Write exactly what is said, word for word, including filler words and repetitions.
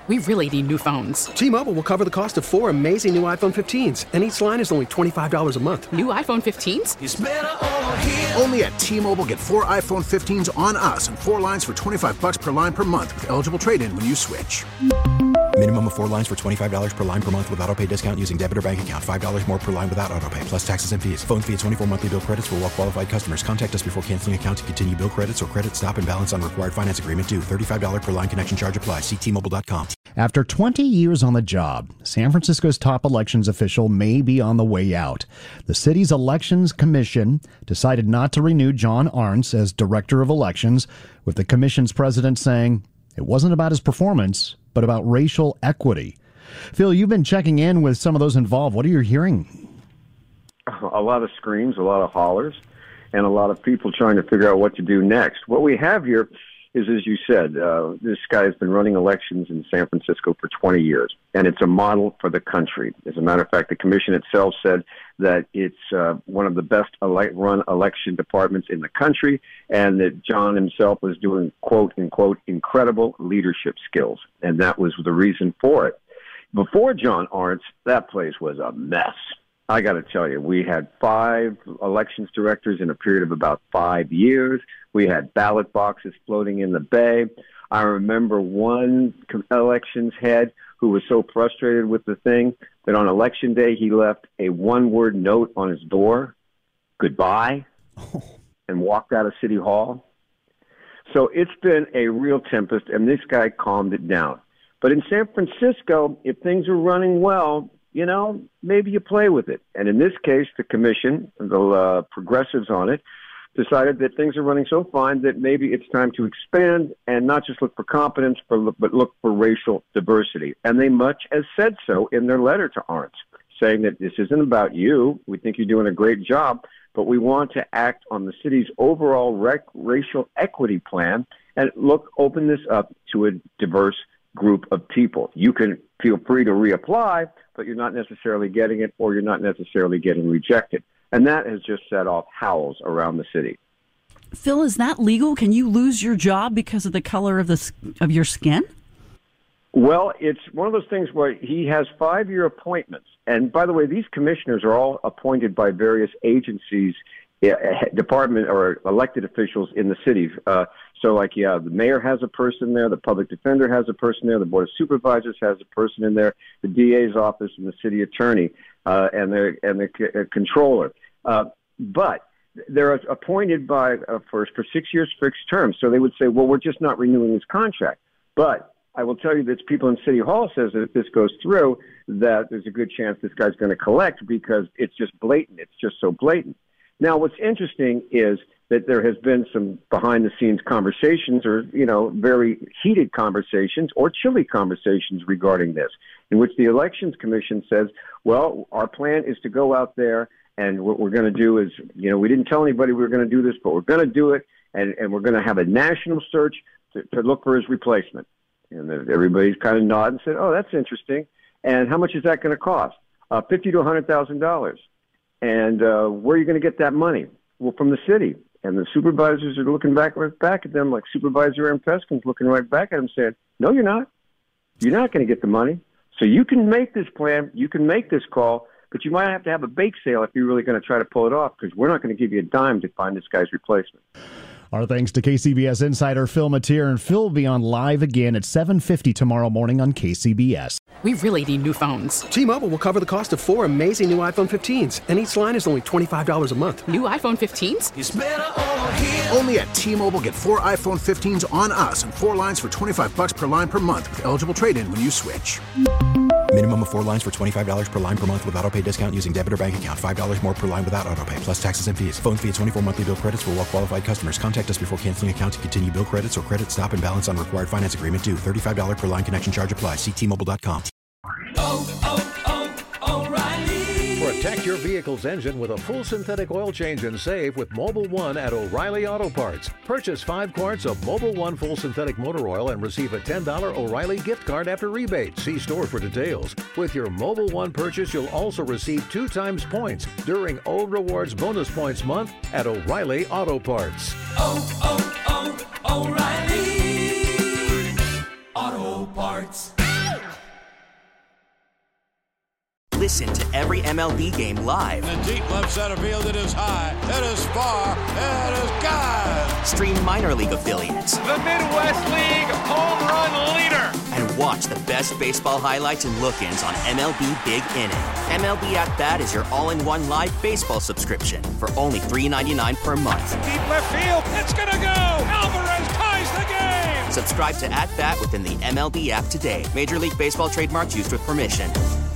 We really need new phones. T-Mobile will cover the cost of four amazing new iPhone fifteens, and each line is only twenty-five dollars a month. New iPhone fifteens? It's better over here. Only at T-Mobile, get four iPhone fifteens on us and four lines for twenty-five dollars per line per month with eligible trade-in when you switch. Minimum of four lines for twenty-five dollars per line per month with autopay discount using debit or bank account. five dollars more per line without autopay, plus taxes and fees. Phone fee at twenty-four monthly bill credits for well-qualified customers. Contact us before canceling account to continue bill credits or credit stop and balance on required finance agreement due. thirty-five dollars per line connection charge applies. See T Mobile dot com. After twenty years on the job, San Francisco's top elections official may be on the way out. The city's Elections Commission decided not to renew John Arntz as Director of Elections, with the commission's president saying it wasn't about his performance, but about racial equity. Phil, you've been checking in with some of those involved. What are you hearing? A lot of screams, a lot of hollers, and a lot of people trying to figure out what to do next. What we have here is, as you said, uh, this guy has been running elections in San Francisco for twenty years, and it's a model for the country. As a matter of fact, the commission itself said that it's uh, one of the best ele- run election departments in the country, and that John himself was doing, quote, unquote, incredible leadership skills, and that was the reason for it. Before John Arntz, that place was a mess. I got to tell you, we had five elections directors in a period of about five years. We had ballot boxes floating in the bay. I remember one elections head who was so frustrated with the thing that on election day he left a one-word note on his door, goodbye, and walked out of City Hall. So it's been a real tempest, and this guy calmed it down. But in San Francisco, if things are running well, you know, maybe you play with it. And in this case, the commission, the uh, progressives on it, decided that things are running so fine that maybe it's time to expand and not just look for competence, but look, but look for racial diversity. And they much as said so in their letter to Arntz, saying that this isn't about you. We think you're doing a great job, but we want to act on the city's overall rec- racial equity plan and look, open this up to a diverse group of people. You can feel free to reapply, but you're not necessarily getting it, or you're not necessarily getting rejected. And that has just set off howls around the city. Phil, is that legal? Can you lose your job because of the color of the of your skin? Well, it's one of those things where he has five-year appointments. And by the way, these commissioners are all appointed by various agencies, department or elected officials in the city. Uh, so like, yeah, the mayor has a person there, the public defender has a person there, the board of supervisors has a person in there, the D A's office and the city attorney, uh, and the, and the c- uh, controller. Uh, but they're appointed by, uh, for, for six years fixed terms. So they would say, well, we're just not renewing his contract. But I will tell you that people in City Hall says that if this goes through, that there's a good chance this guy's going to collect because it's just blatant. It's just so blatant. Now, what's interesting is that there has been some behind-the-scenes conversations or, you know, very heated conversations or chilly conversations regarding this, in which the Elections Commission says, well, our plan is to go out there, and what we're going to do is, you know, we didn't tell anybody we were going to do this, but we're going to do it, and, and we're going to have a national search to, to look for his replacement. And everybody's kind of nodded and said, oh, that's interesting. And how much is that going to cost? Uh, fifty thousand to one hundred thousand dollars. And uh, where are you going to get that money? Well, from the city. And the supervisors are looking back right back at them, like Supervisor Aaron Peskin's looking right back at him saying, no, you're not. You're not going to get the money. So you can make this plan, you can make this call, but you might have to have a bake sale if you're really going to try to pull it off, because we're not going to give you a dime to find this guy's replacement. Our thanks to K C B S insider Phil Matier, and Phil will be on live again at seven fifty tomorrow morning on K C B S. We really need new phones. T-Mobile will cover the cost of four amazing new iPhone fifteens, and each line is only twenty-five dollars a month. New iPhone fifteens? It's better over here. Only at T-Mobile, get four iPhone fifteens on us and four lines for twenty-five dollars per line per month with eligible trade-in when you switch. Minimum of four lines for twenty-five dollars per line per month with autopay discount using debit or bank account. five dollars more per line without autopay, plus taxes and fees. Phone fee at twenty-four monthly bill credits for well-qualified customers. Contact us before canceling account to continue bill credits or credit stop and balance on required finance agreement due. thirty-five dollars per line connection charge applies. See T Mobile dot com. Oh, oh, oh, O'Reilly. Protect your vehicle's engine with a full synthetic oil change and save with Mobil one at O'Reilly Auto Parts. Purchase five quarts of Mobil one full synthetic motor oil and receive a ten dollars O'Reilly gift card after rebate. See store for details. With your Mobil one purchase, you'll also receive two times points during O Rewards Bonus Points Month at O'Reilly Auto Parts. Oh, oh, oh, O'Reilly Auto Parts. Listen to every M L B game live. In the deep left center field, it is high, it is far, it is gone. Stream minor league affiliates. The Midwest League home run leader. And watch the best baseball highlights and look-ins on M L B Big Inning. M L B At Bat is your all-in-one live baseball subscription for only three dollars and ninety-nine cents per month. Deep left field, it's gonna go. Alvarez ties the game. Subscribe to At Bat within the M L B app today. Major League Baseball trademarks used with permission.